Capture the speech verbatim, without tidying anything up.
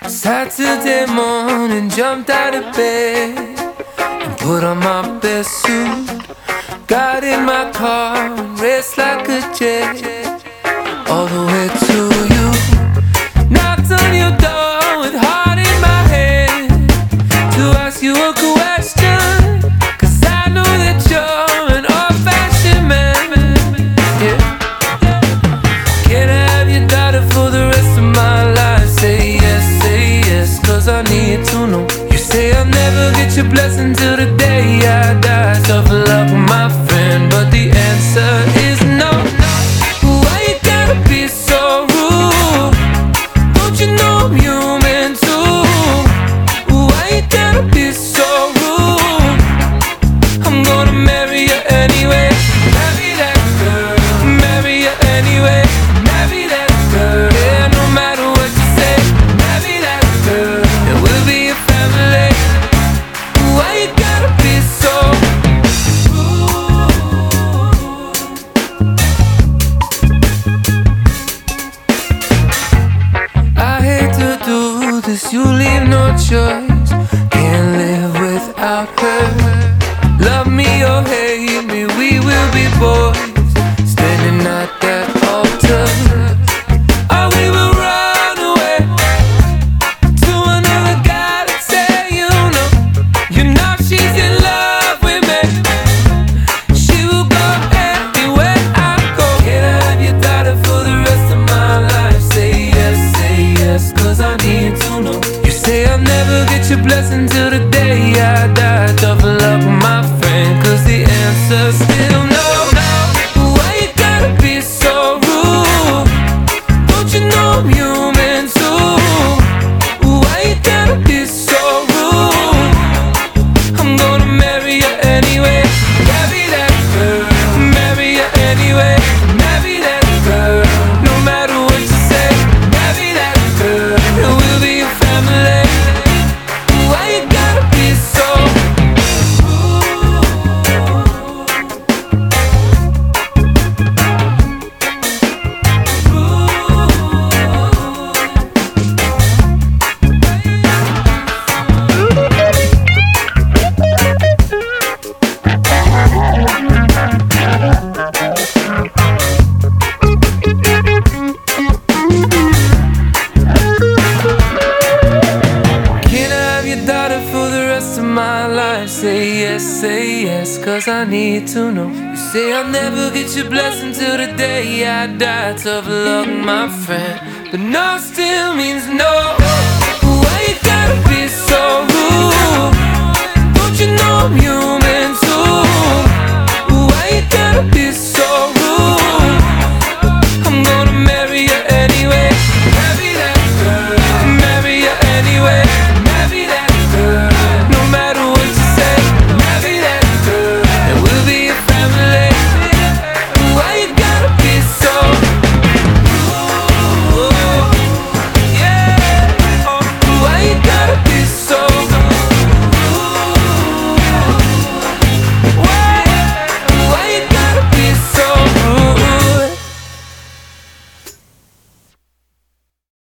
Saturday morning, jumped out of bed and put on my best suit. Got in my car and raced like a jet all the way to you. Knocked on your door with heart in my hand to ask you a question, 'cause I know that you're an old-fashioned man. Yeah. Can I have your daughter for the rest of my life? Say yes, say yes, 'cause I need to know. You say I'll never get your blessing till the day I die. Tough luck, my friend, but the answer is no. Why you gotta be so rude? Don't you know I'm human too? Why you gotta be so rude? I'm gonna marry you anyway. Marry that girl, marry you anyway. Marry that girl, yeah, no matter what you say. Marry that girl, and we'll be a family. Why you gotta be so rude? I hate to do this, you leave no choice. Can't live without her. Love me or hate me, we will be boys standing at that altar. Or we will run away to another guy that say you know. You know she's in love with me. She will go anywhere I go. Can I have your daughter for the rest of my life? Say yes, say yes, 'cause I need to know. You say I'll never get your blessing till the day I die. Tough luck, my friend, 'cause the answer's still no. Why you gotta be so rude? Don't you know I'm human too? Why you gotta be so rude? I'm gonna marry you anyway. Marry that girl, marry you anyway. Marry that girl, no matter what you say. Marry that girl, and we'll be a family. Why you gotta be so for the rest of my life? Say yes, say yes, 'cause I need to know. You say I'll never get your blessing till the day I die. Tough luck, my friend, but no still means no. Why you gotta be so rude? Don't you know I'm human?